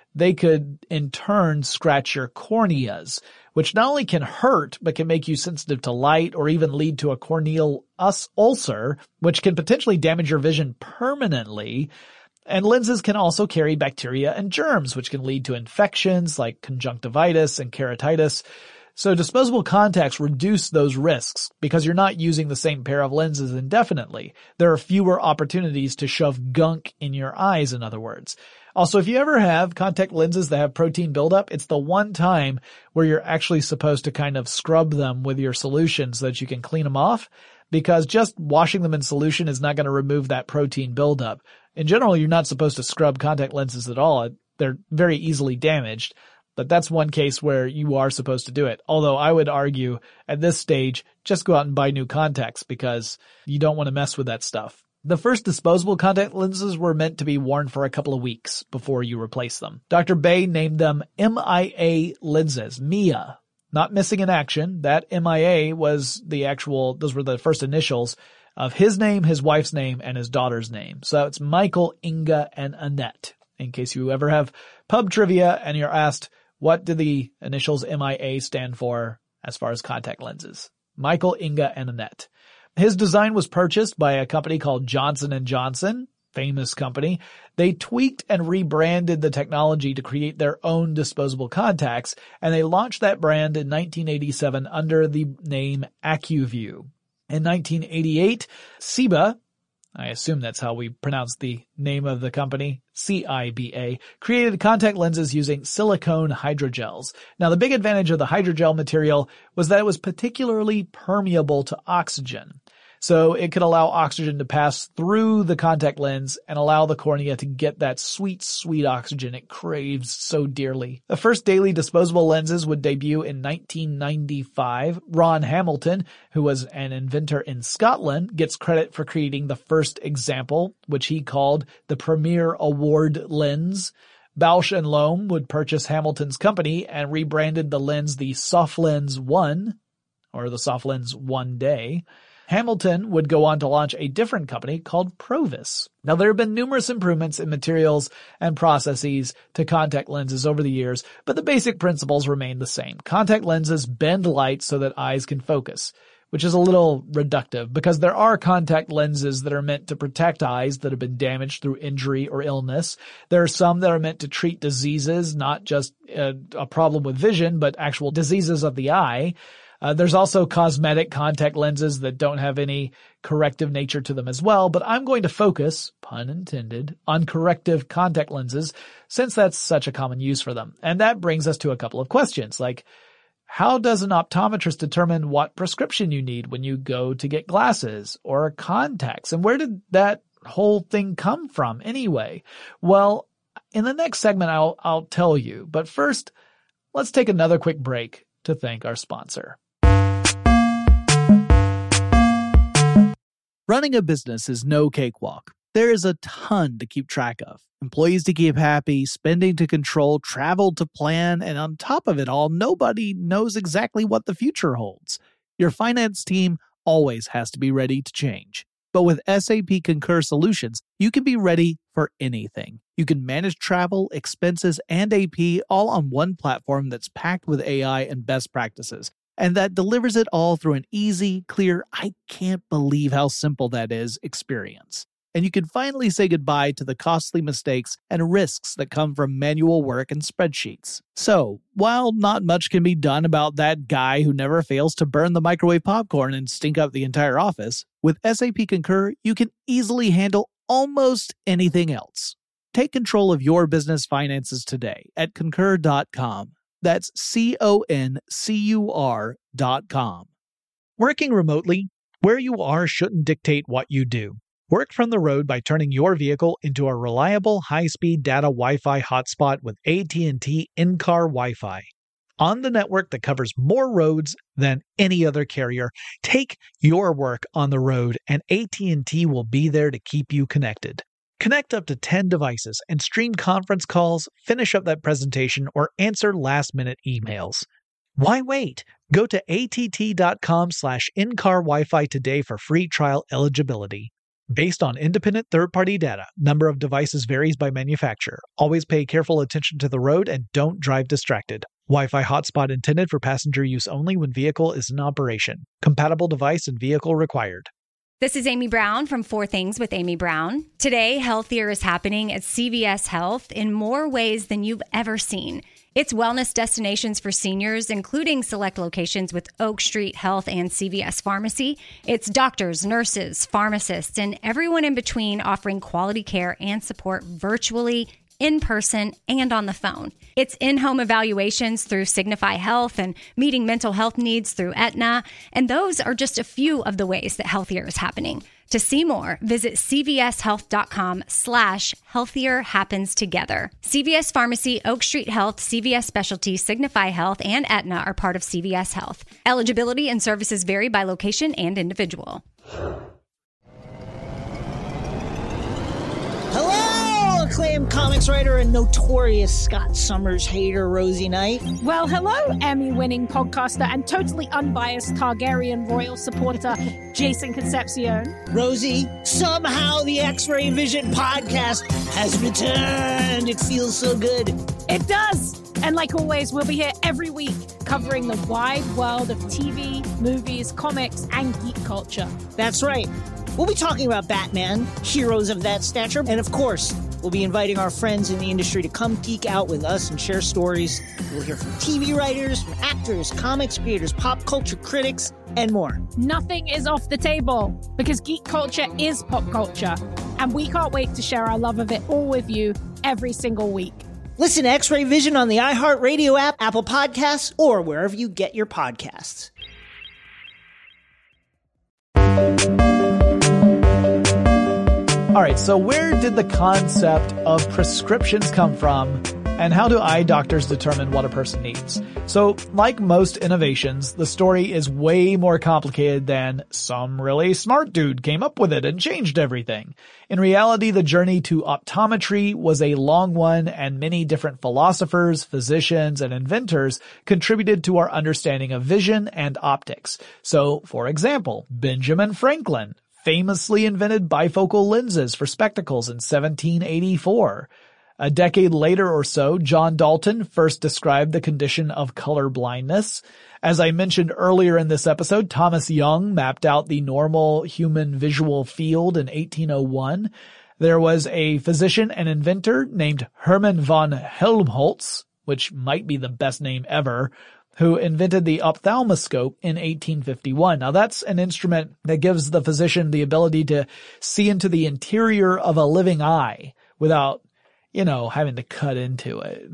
they could in turn scratch your corneas, which not only can hurt, but can make you sensitive to light or even lead to a corneal ulcer, which can potentially damage your vision permanently. And lenses can also carry bacteria and germs, which can lead to infections like conjunctivitis and keratitis. So disposable contacts reduce those risks because you're not using the same pair of lenses indefinitely. There are fewer opportunities to shove gunk in your eyes, in other words. Also, if you ever have contact lenses that have protein buildup, it's the one time where you're actually supposed to kind of scrub them with your solution so that you can clean them off, because just washing them in solution is not going to remove that protein buildup. In general, you're not supposed to scrub contact lenses at all. They're very easily damaged. But that's one case where you are supposed to do it. Although I would argue at this stage, just go out and buy new contacts because you don't want to mess with that stuff. The first disposable contact lenses were meant to be worn for a couple of weeks before you replace them. Doctor Bay named them M I A lenses, M I A. Not missing in action. That M I A was the actual, those were the first initials of his name, his wife's name, and his daughter's name. So it's Michael, Inga, and Annette. In case you ever have pub trivia and you're asked, what do the initials M I A stand for as far as contact lenses? Michael, Inga, and Annette. His design was purchased by a company called Johnson and Johnson, famous company. They tweaked and rebranded the technology to create their own disposable contacts, and they launched that brand in nineteen eighty-seven under the name AccuView. In nineteen eighty-eight, Ciba, I assume that's how we pronounce the name of the company, C I B A, created contact lenses using silicone hydrogels. Now, the big advantage of the hydrogel material was that it was particularly permeable to oxygen. So it could allow oxygen to pass through the contact lens and allow the cornea to get that sweet, sweet oxygen it craves so dearly. The first daily disposable lenses would debut in nineteen ninety-five. Ron Hamilton, who was an inventor in Scotland, gets credit for creating the first example, which he called the Premier Award lens. Bausch and Lomb would purchase Hamilton's company and rebranded the lens the SofLens One, or the SofLens One Day. Hamilton would go on to launch a different company called Provis. Now, there have been numerous improvements in materials and processes to contact lenses over the years, but the basic principles remain the same. Contact lenses bend light so that eyes can focus, which is a little reductive because there are contact lenses that are meant to protect eyes that have been damaged through injury or illness. There are some that are meant to treat diseases, not just a, a problem with vision, but actual diseases of the eye. Uh, there's also cosmetic contact lenses that don't have any corrective nature to them as well, but I'm going to focus, pun intended, on corrective contact lenses since that's such a common use for them. And that brings us to a couple of questions, like, how does an optometrist determine what prescription you need when you go to get glasses or contacts? And where did that whole thing come from anyway? Well, in the next segment, I'll, I'll tell you. But first, let's take another quick break to thank our sponsor. Running a business is no cakewalk. There is a ton to keep track of. Employees to keep happy, spending to control, travel to plan, and on top of it all, nobody knows exactly what the future holds. Your finance team always has to be ready to change. But with S A P Concur Solutions, you can be ready for anything. You can manage travel, expenses, and A P all on one platform that's packed with A I and best practices, and that delivers it all through an easy, clear, I can't believe how simple that is experience. And you can finally say goodbye to the costly mistakes and risks that come from manual work and spreadsheets. So, while not much can be done about that guy who never fails to burn the microwave popcorn and stink up the entire office, with S A P Concur, you can easily handle almost anything else. Take control of your business finances today at concur dot com. That's C O N C U R dot com. Working remotely, where you are shouldn't dictate what you do. Work from the road by turning your vehicle into a reliable high-speed data Wi-Fi hotspot with A T and T in-car Wi-Fi. On the network that covers more roads than any other carrier, take your work on the road and A T and T will be there to keep you connected. Connect up to ten devices and stream conference calls, finish up that presentation, or answer last-minute emails. Why wait? Go to att dot com slash in-car Wi-Fi today for free trial eligibility. Based on independent third-party data, number of devices varies by manufacturer. Always pay careful attention to the road and don't drive distracted. Wi-Fi hotspot intended for passenger use only when vehicle is in operation. Compatible device and vehicle required. This is Amy Brown from Four Things with Amy Brown. Today, healthier is happening at C V S Health in more ways than you've ever seen. It's wellness destinations for seniors, including select locations with Oak Street Health and C V S Pharmacy. It's doctors, nurses, pharmacists, and everyone in between offering quality care and support virtually, in person, and on the phone. It's in-home evaluations through Signify Health and meeting mental health needs through Aetna. And those are just a few of the ways that healthier is happening. To see more, visit cvshealth.com slash healthier happens together. C V S Pharmacy, Oak Street Health, C V S Specialty, Signify Health, and Aetna are part of C V S Health. Eligibility and services vary by location and individual. Hello, acclaimed comics writer and notorious Scott Summers hater, Rosie Knight. Well, hello, Emmy-winning podcaster and totally unbiased Targaryen royal supporter, Jason Concepcion. Rosie, somehow the X-Ray Vision podcast has returned. It feels so good. It does. And like always, we'll be here every week covering the wide world of T V, movies, comics, and geek culture. That's right. We'll be talking about Batman, heroes of that stature, and of course, we'll be inviting our friends in the industry to come geek out with us and share stories. We'll hear from T V writers, from actors, comics creators, pop culture critics, and more. Nothing is off the table because geek culture is pop culture, and we can't wait to share our love of it all with you every single week. Listen to X-Ray Vision on the iHeartRadio app, Apple Podcasts, or wherever you get your podcasts. All right, so where did the concept of prescriptions come from, and how do eye doctors determine what a person needs? So, like most innovations, the story is way more complicated than some really smart dude came up with it and changed everything. In reality, the journey to optometry was a long one, and many different philosophers, physicians, and inventors contributed to our understanding of vision and optics. So, for example, Benjamin Franklin famously invented bifocal lenses for spectacles in seventeen eighty-four. A decade later or so, John Dalton first described the condition of color blindness. As I mentioned earlier in this episode, Thomas Young mapped out the normal human visual field in eighteen oh one. There was a physician and inventor named Hermann von Helmholtz, which might be the best name ever, who invented the ophthalmoscope in eighteen fifty-one. Now that's an instrument that gives the physician the ability to see into the interior of a living eye without, you know, having to cut into it.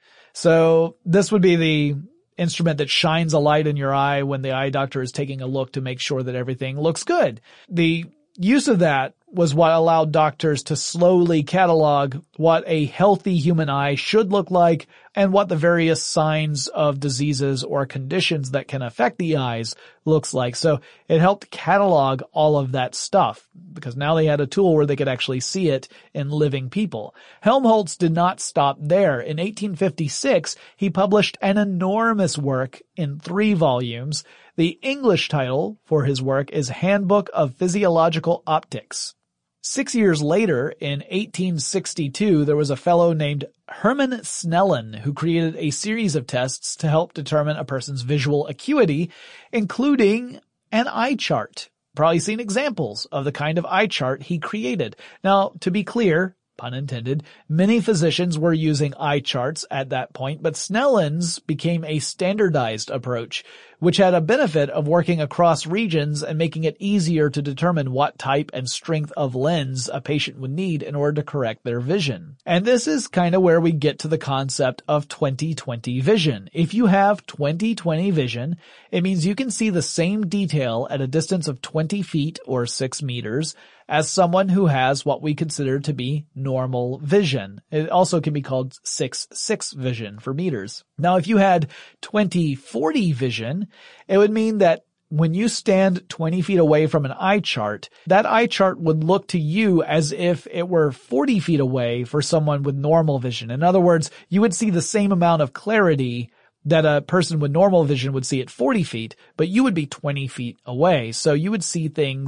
So this would be the instrument that shines a light in your eye when the eye doctor is taking a look to make sure that everything looks good. The use of that was what allowed doctors to slowly catalog what a healthy human eye should look like and what the various signs of diseases or conditions that can affect the eyes looks like. So it helped catalog all of that stuff because now they had a tool where they could actually see it in living people. Helmholtz did not stop there. In eighteen fifty-six, he published an enormous work in three volumes. The English title for his work is Handbook of Physiological Optics. Six years later, in eighteen sixty-two, there was a fellow named Hermann Snellen who created a series of tests to help determine a person's visual acuity, including an eye chart. Probably seen examples of the kind of eye chart he created. Now, to be clear, pun intended, many physicians were using eye charts at that point, but Snellen's became a standardized approach, which had a benefit of working across regions and making it easier to determine what type and strength of lens a patient would need in order to correct their vision. And this is kind of where we get to the concept of twenty twenty vision. If you have twenty twenty vision, it means you can see the same detail at a distance of twenty feet or six meters as someone who has what we consider to be normal vision. It also can be called six six vision for meters. Now, if you had twenty forty vision, it would mean that when you stand twenty feet away from an eye chart, that eye chart would look to you as if it were forty feet away for someone with normal vision. In other words, you would see the same amount of clarity that a person with normal vision would see at forty feet, but you would be twenty feet away. So you would see things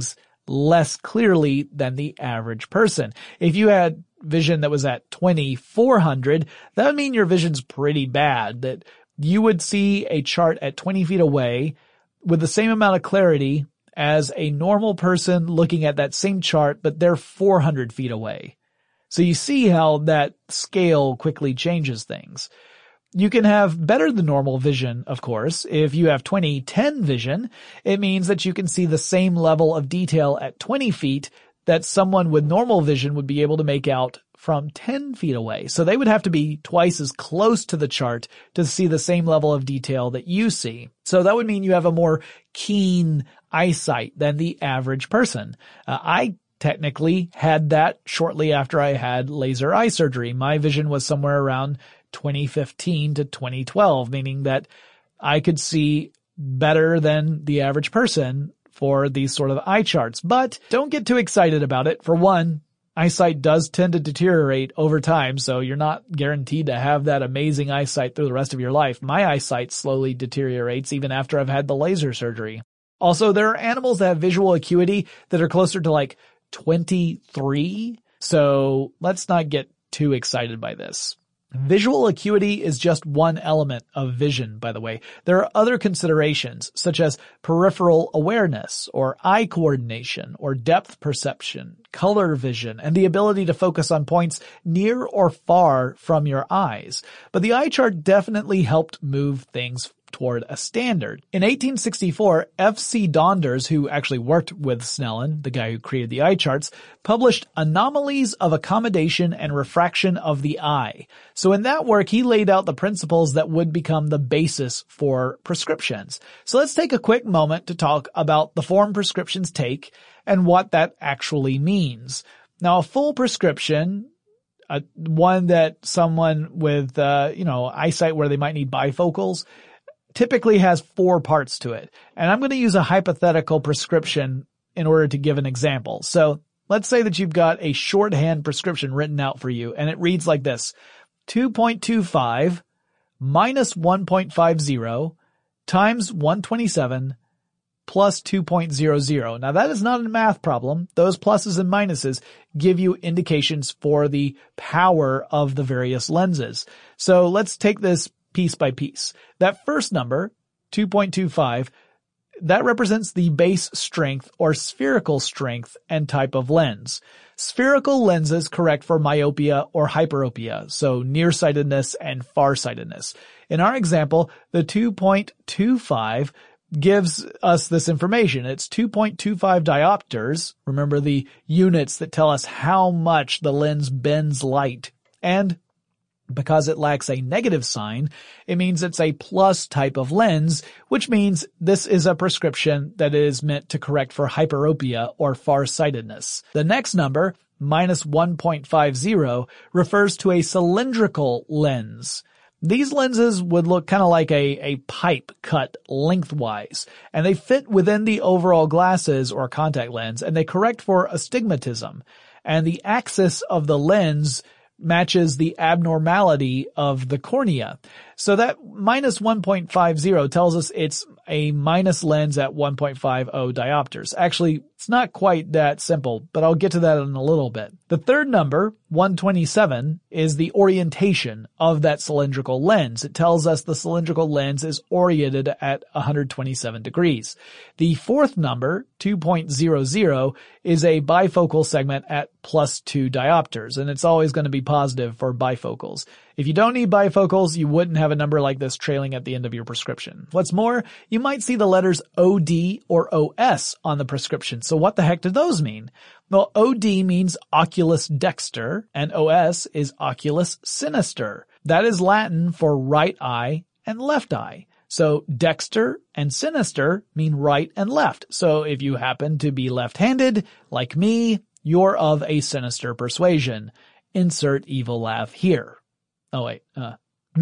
less clearly than the average person. If you had vision that was at twenty-four hundred, that would mean your vision's pretty bad, that you would see a chart at twenty feet away with the same amount of clarity as a normal person looking at that same chart, but they're four hundred feet away. So you see how that scale quickly changes things. You can have better than normal vision, of course. If you have twenty ten vision, it means that you can see the same level of detail at twenty feet that someone with normal vision would be able to make out from ten feet away. So they would have to be twice as close to the chart to see the same level of detail that you see. So that would mean you have a more keen eyesight than the average person. Uh, I technically had that shortly after I had laser eye surgery. My vision was somewhere around twenty fifteen to twenty twelve, meaning that I could see better than the average person for these sort of eye charts. But don't get too excited about it. For one, eyesight does tend to deteriorate over time, so you're not guaranteed to have that amazing eyesight through the rest of your life. My eyesight slowly deteriorates even after I've had the laser surgery. Also, there are animals that have visual acuity that are closer to like twenty-three, so let's not get too excited by this. Visual acuity is just one element of vision, by the way. There are other considerations, such as peripheral awareness, or eye coordination, or depth perception, color vision, and the ability to focus on points near or far from your eyes. But the eye chart definitely helped move things toward a standard. In eighteen sixty-four, F C Donders, who actually worked with Snellen, the guy who created the eye charts, published Anomalies of Accommodation and Refraction of the Eye. So in that work, he laid out the principles that would become the basis for prescriptions. So let's take a quick moment to talk about the form prescriptions take and what that actually means. Now, a full prescription, uh, one that someone with, uh, you know, eyesight where they might need bifocals, typically has four parts to it. And I'm going to use a hypothetical prescription in order to give an example. So let's say that you've got a shorthand prescription written out for you, and it reads like this: two point two five minus one point five zero times one hundred twenty-seven plus two point zero zero. Now that is not a math problem. Those pluses and minuses give you indications for the power of the various lenses. So let's take this piece by piece. That first number, two point two five, that represents the base strength or spherical strength and type of lens. Spherical lenses correct for myopia or hyperopia, so nearsightedness and farsightedness. In our example, the two point two five gives us this information. It's two point two five diopters. Remember the units that tell us how much the lens bends light. And because it lacks a negative sign, it means it's a plus type of lens, which means this is a prescription that is meant to correct for hyperopia or farsightedness. The next number, minus one point five zero, refers to a cylindrical lens. These lenses would look kind of like a, a pipe cut lengthwise, and they fit within the overall glasses or contact lens, and they correct for astigmatism. And the axis of the lens matches the abnormality of the cornea. So that minus one point five zero tells us it's a minus lens at one point five zero diopters. Actually, it's not quite that simple, but I'll get to that in a little bit. The third number, one hundred twenty-seven, is the orientation of that cylindrical lens. It tells us the cylindrical lens is oriented at one hundred twenty-seven degrees. The fourth number, two point zero zero, is a bifocal segment at plus two diopters, and it's always going to be positive for bifocals. If you don't need bifocals, you wouldn't have a number like this trailing at the end of your prescription. What's more, you might see the letters O D or O S on the prescription. So what the heck do those mean? Well, O D means oculus dexter, and O S is oculus sinister. That is Latin for right eye and left eye. So dexter and sinister mean right and left. So if you happen to be left-handed, like me, you're of a sinister persuasion. Insert evil laugh here. Oh wait, uh,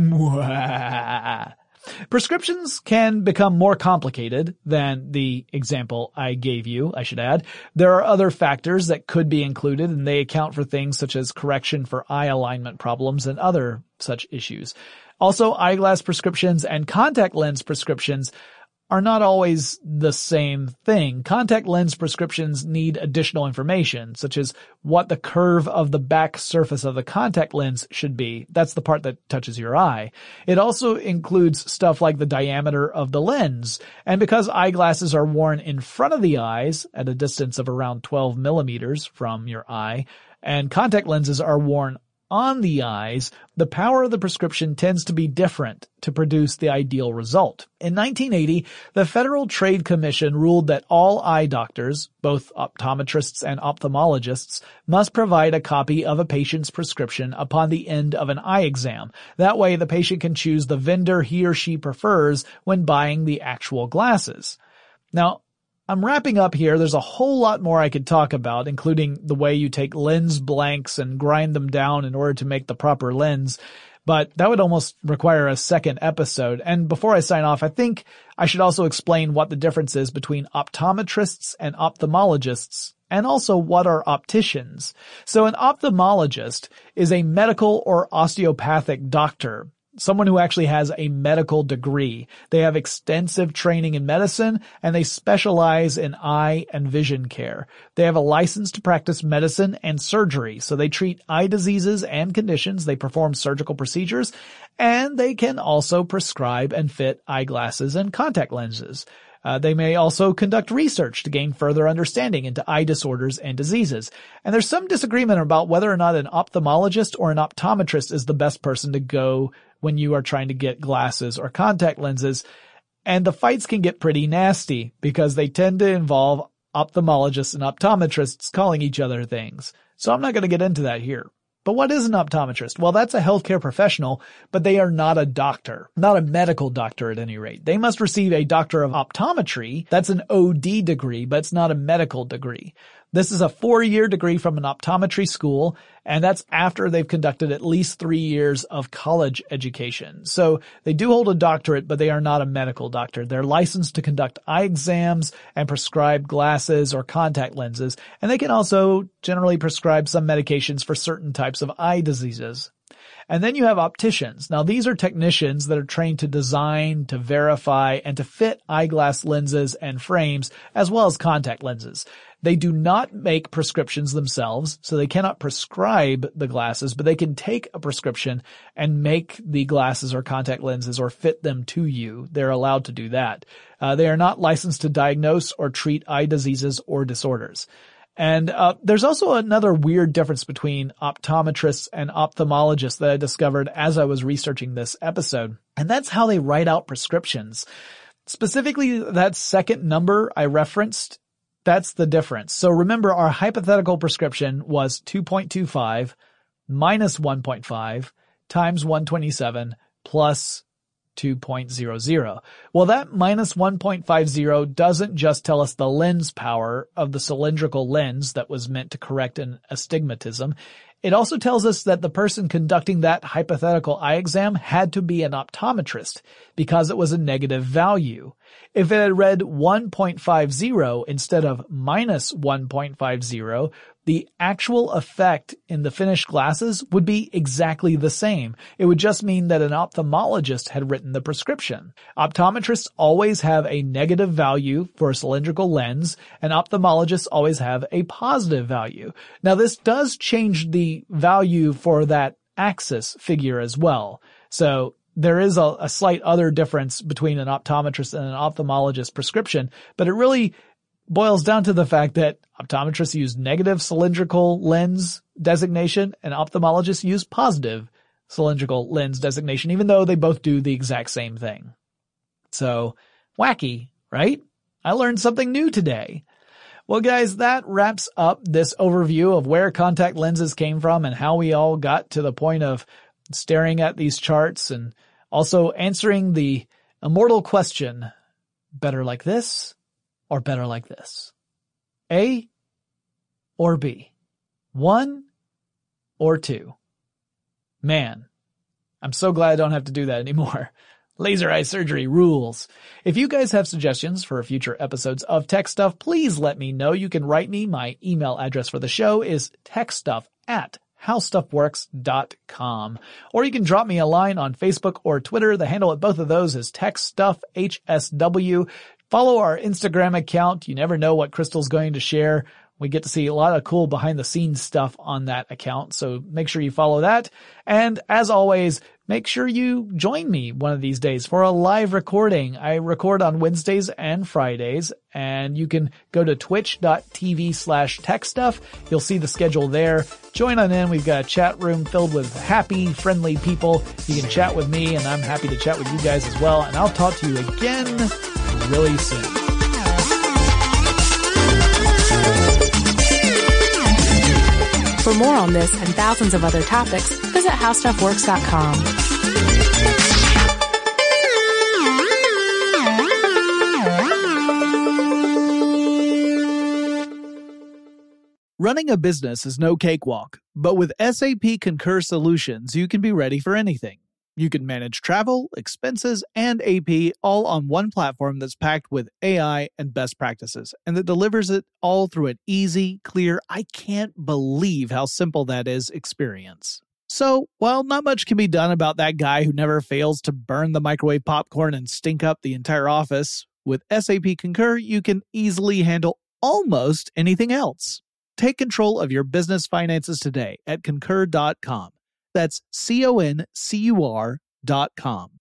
prescriptions can become more complicated than the example I gave you, I should add. There are other factors that could be included, and they account for things such as correction for eye alignment problems and other such issues. Also, eyeglass prescriptions and contact lens prescriptions are not always the same thing. Contact lens prescriptions need additional information, such as what the curve of the back surface of the contact lens should be. That's the part that touches your eye. It also includes stuff like the diameter of the lens. And because eyeglasses are worn in front of the eyes at a distance of around twelve millimeters from your eye, and contact lenses are worn on the eyes, the power of the prescription tends to be different to produce the ideal result. In nineteen eighty, the Federal Trade Commission ruled that all eye doctors, both optometrists and ophthalmologists, must provide a copy of a patient's prescription upon the end of an eye exam. That way, the patient can choose the vendor he or she prefers when buying the actual glasses. Now, I'm wrapping up here. There's a whole lot more I could talk about, including the way you take lens blanks and grind them down in order to make the proper lens. But that would almost require a second episode. And before I sign off, I think I should also explain what the difference is between optometrists and ophthalmologists, and also what are opticians. So an ophthalmologist is a medical or osteopathic doctor, someone who actually has a medical degree. They have extensive training in medicine, and they specialize in eye and vision care. They have a license to practice medicine and surgery, so they treat eye diseases and conditions. They perform surgical procedures, and they can also prescribe and fit eyeglasses and contact lenses. Uh, they may also conduct research to gain further understanding into eye disorders and diseases. And there's some disagreement about whether or not an ophthalmologist or an optometrist is the best person to go when you are trying to get glasses or contact lenses. And the fights can get pretty nasty because they tend to involve ophthalmologists and optometrists calling each other things. So I'm not going to get into that here. But what is an optometrist? Well, that's a healthcare professional, but they are not a doctor, not a medical doctor at any rate. They must receive a doctor of optometry. That's an O D degree, but it's not a medical degree. This is a four-year degree from an optometry school, and that's after they've conducted at least three years of college education. So they do hold a doctorate, but they are not a medical doctor. They're licensed to conduct eye exams and prescribe glasses or contact lenses, and they can also generally prescribe some medications for certain types of eye diseases. And then you have opticians. Now, these are technicians that are trained to design, to verify, and to fit eyeglass lenses and frames, as well as contact lenses. They do not make prescriptions themselves, so they cannot prescribe the glasses, but they can take a prescription and make the glasses or contact lenses or fit them to you. They're allowed to do that. Uh, they are not licensed to diagnose or treat eye diseases or disorders. And uh there's also another weird difference between optometrists and ophthalmologists that I discovered as I was researching this episode, and that's how they write out prescriptions. Specifically, that second number I referenced, that's the difference. So remember, our hypothetical prescription was two point two five minus one point five times one hundred twenty-seven plus two point zero zero. Well, that minus one point five zero doesn't just tell us the lens power of the cylindrical lens that was meant to correct an astigmatism. It also tells us that the person conducting that hypothetical eye exam had to be an optometrist because it was a negative value. If it had read one point five zero instead of minus one point five zero, the actual effect in the finished glasses would be exactly the same. It would just mean that an ophthalmologist had written the prescription. Optometrists always have a negative value for a cylindrical lens, and ophthalmologists always have a positive value. Now, this does change the value for that axis figure as well. So there is a, a slight other difference between an optometrist and an ophthalmologist prescription, but it really boils down to the fact that optometrists use negative cylindrical lens designation and ophthalmologists use positive cylindrical lens designation, even though they both do the exact same thing. So, wacky, right? I learned something new today. Well, guys, that wraps up this overview of where contact lenses came from and how we all got to the point of staring at these charts and also answering the immortal question, better like this or better like this? A or B? One or two? Man, I'm so glad I don't have to do that anymore. Laser eye surgery rules. If you guys have suggestions for future episodes of Tech Stuff, please let me know. You can write me. My email address for the show is techstuff at how stuff works dot com. Or you can drop me a line on Facebook or Twitter. The handle at both of those is TechStuffHSW. Follow our Instagram account. You never know what Crystal's going to share. We get to see a lot of cool behind the scenes stuff on that account, so make sure you follow that. And as always, make sure you join me one of these days for a live recording. I record on Wednesdays and Fridays, and you can go to twitch.tv slash techstuff. You'll see the schedule there. Join on in. We've got a chat room filled with happy, friendly people. You can chat with me, and I'm happy to chat with you guys as well. And I'll talk to you again really soon. For more on this and thousands of other topics, visit how stuff works dot com. Running a business is no cakewalk, but with S A P Concur Solutions, you can be ready for anything. You can manage travel, expenses, and A P all on one platform that's packed with A I and best practices, and that delivers it all through an easy, clear, I can't believe how simple that is experience. So, while not much can be done about that guy who never fails to burn the microwave popcorn and stink up the entire office, with S A P Concur, you can easily handle almost anything else. Take control of your business finances today at concur dot com. That's C O N C U R dot com.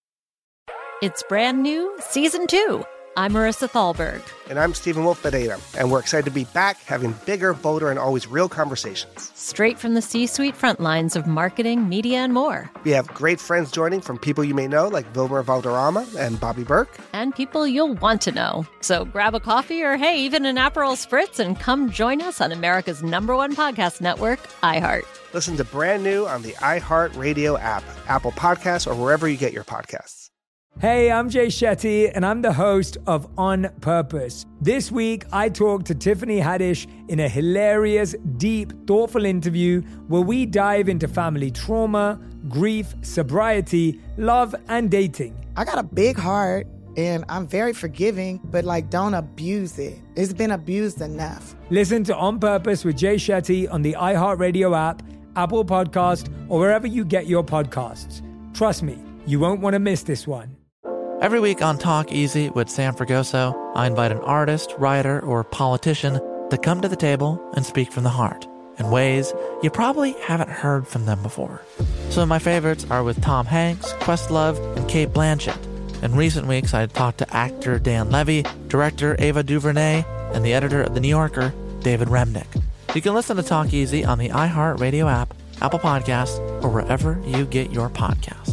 It's brand new, season two. I'm Marissa Thalberg. And I'm Stephen Wolf-Bedeta, and we're excited to be back having bigger, bolder, and always real conversations. Straight from the C-suite front lines of marketing, media, and more. We have great friends joining from people you may know, like Wilmer Valderrama and Bobby Burke. And people you'll want to know. So grab a coffee or, hey, even an Aperol Spritz and come join us on America's number one podcast network, iHeart. Listen to Brand New on the iHeart Radio app, Apple Podcasts, or wherever you get your podcasts. Hey, I'm Jay Shetty, and I'm the host of On Purpose. This week, I talked to Tiffany Haddish in a hilarious, deep, thoughtful interview where we dive into family trauma, grief, sobriety, love, and dating. I got a big heart, and I'm very forgiving, but, like, don't abuse it. It's been abused enough. Listen to On Purpose with Jay Shetty on the iHeartRadio app, Apple Podcast, or wherever you get your podcasts. Trust me, you won't want to miss this one. Every week on Talk Easy with Sam Fragoso, I invite an artist, writer, or politician to come to the table and speak from the heart in ways you probably haven't heard from them before. Some of my favorites are with Tom Hanks, Questlove, and Cate Blanchett. In recent weeks, I talked to actor Dan Levy, director Ava DuVernay, and the editor of The New Yorker, David Remnick. You can listen to Talk Easy on the iHeartRadio app, Apple Podcasts, or wherever you get your podcasts.